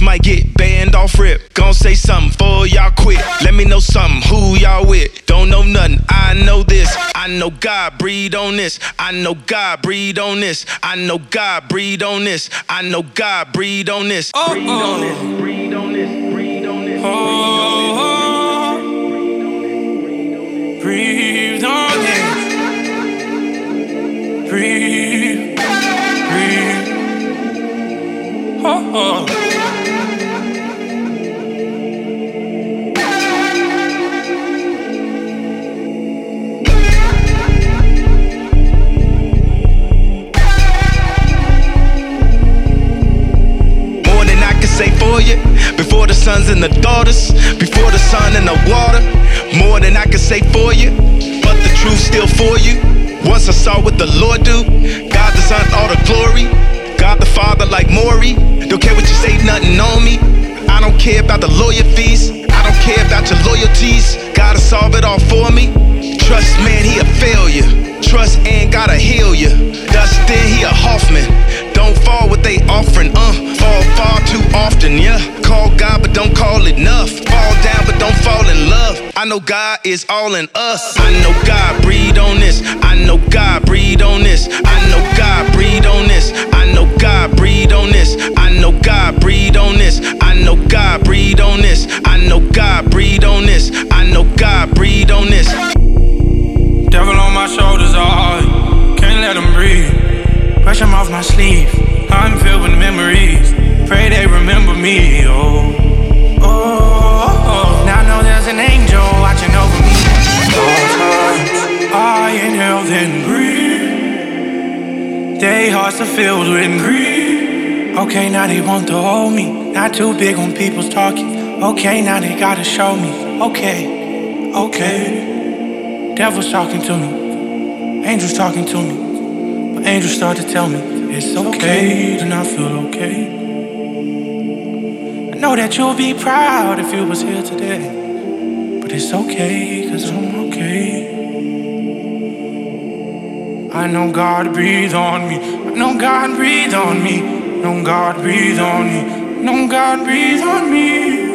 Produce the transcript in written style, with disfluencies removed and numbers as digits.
might get banned off rip. Gon' say something before y'all quit. Let me know something, who y'all with? Don't know nothing, I know this. I know God breathe on this. I know God breathe on this. I know God breathe on this. I know God breathe on this. Breathe on this. Breathe on this. Breathe on this. Breathe on this. Breathe. Breathe. Oh. Say for you, before the sons and the daughters, before the sun and the water, more than I can say for you, but the truth still for you. Once I saw what the Lord do, God the Son, all the glory, God the Father like Maury. Don't care what you say, nothing on me. I don't care about the lawyer fees, I don't care about your loyalties. Gotta solve it all for me. Trust man, he a failure. Trust and gotta heal you. Dustin, he a Hoffman. Don't fall what they offering, fall far too often, yeah. Call God but don't call it enough. Fall down but don't fall in love. I know God is all in us. I know God breathe on this. I know God breathe on this. I know God breathe on this. I know God breathe on this. I know God breathe on this. I know God breathe on this. I know God breathe on this. I know God breathe on this. Devil on my shoulders, can't let him breathe. Brush him off my sleeve, I'm filled with memories. Pray they remember me, oh. Now I know there's an angel watching over me. All times, I inhale then breathe. Their hearts are filled with grief. Okay, now they want to hold me. Not too big on people's talking. Okay, now they gotta show me. Okay. Devil's talking to me, angels talking to me. But angels start to tell me it's okay, and I feel okay. I know that you'll be proud if you was here today, but it's okay, cause I'm okay. I know God breathe on me. I know God breathe on me. I know God breathe on me. I know God breathe on me.